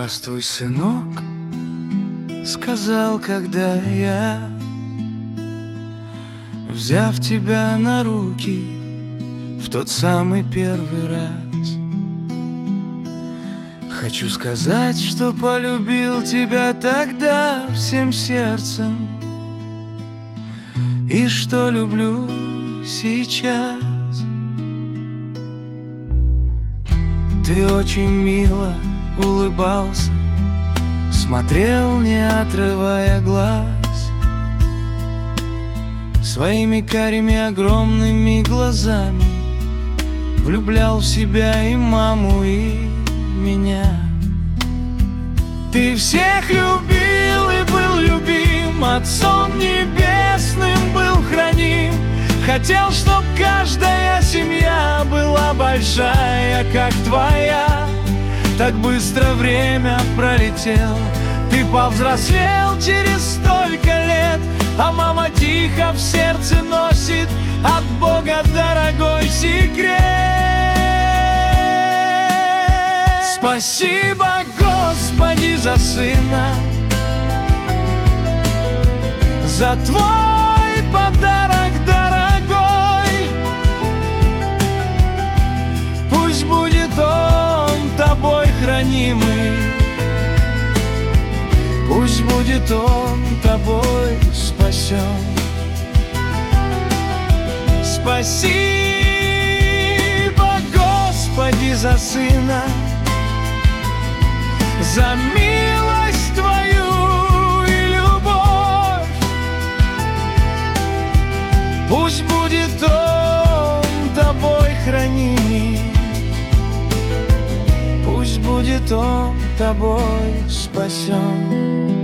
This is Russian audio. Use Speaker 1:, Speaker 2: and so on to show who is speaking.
Speaker 1: Здравствуй, сынок, сказал, когда я, взяв тебя на руки в тот самый первый раз. Хочу сказать, что полюбил тебя тогда всем сердцем, и что люблю сейчас. Ты очень мило улыбался, смотрел, не отрывая глаз, своими карими огромными глазами влюблял в себя и маму, и меня. Ты всех любил и был любим, Отцом Небесным был храним. Хотел, чтоб каждая семья была большая, как твоя. Так быстро время пролетело, ты повзрослел через столько лет, а мама тихо в сердце носит от Бога дорогой секрет. Спасибо, Господи, за сына, за твой подарок дорогой. Пусть будет он тобой хранимый, пусть будет он тобой спасен. Спасибо, Господи, за сына, за милость твою и любовь. Пусть будет он тобой хранимый, пусть будет он тобой спасен.